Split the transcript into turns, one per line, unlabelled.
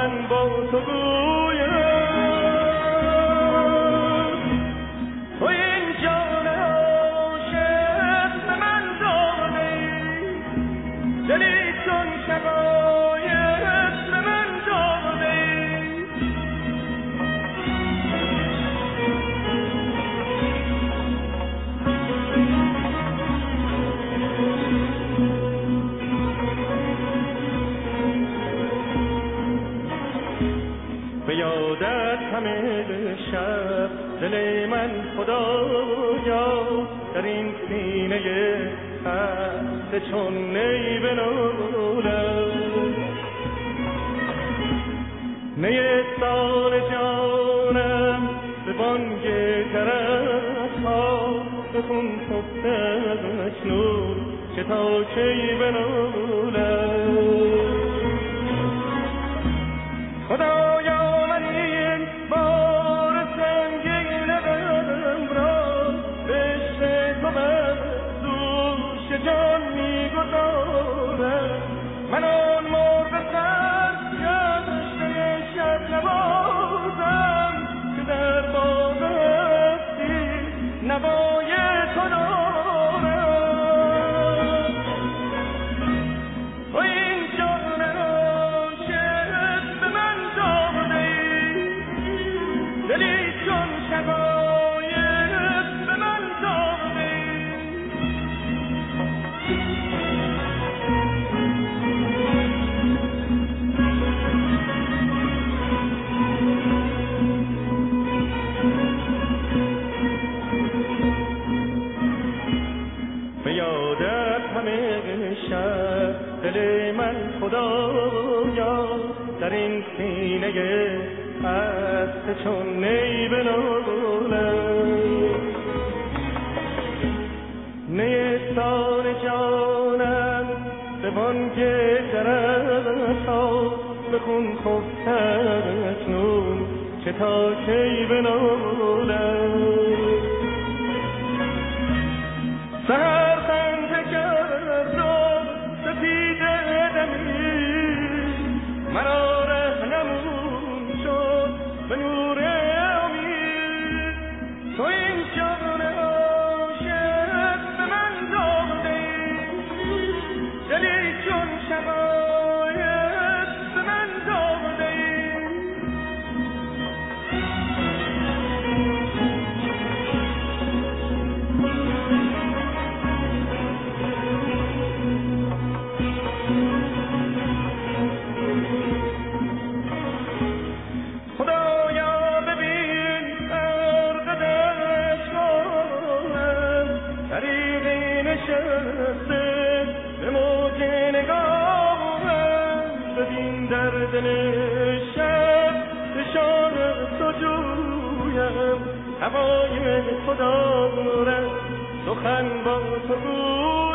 سخن با تو گویم تو این جان عاشق به من داده دلی چون شقایق به من داده به یادت همه شب دل من خدایا در این سینه خسته چون نی بنالم نی سال جانم به بانگ جرس ها به خون خفته اکنون که تا کی بنالم خدایا من این بار سنگین غم را به عشق تو بر دوش جان می‌گذارم من آن مرغ سرگشته شب نوازم که در باغ هستی نوای تو دارم تو این جان عاشق به من داده دلی چون شقایق به من داده به یادت همه شب دل من خدایا در این سینه خسته چون نی بنالم نی سال جانم به بانگ جرس ها به خون خفته اکنون که تا کی بنالم سهر خنده کرد و سپید دمی مرا رهنمون شد به نور امید تو این جان عاشق به من داده دلی چون شقایق به من داده به موج نگاهم ببین در دل شب نشان تو جویم هوای خدا دارم سخن با تو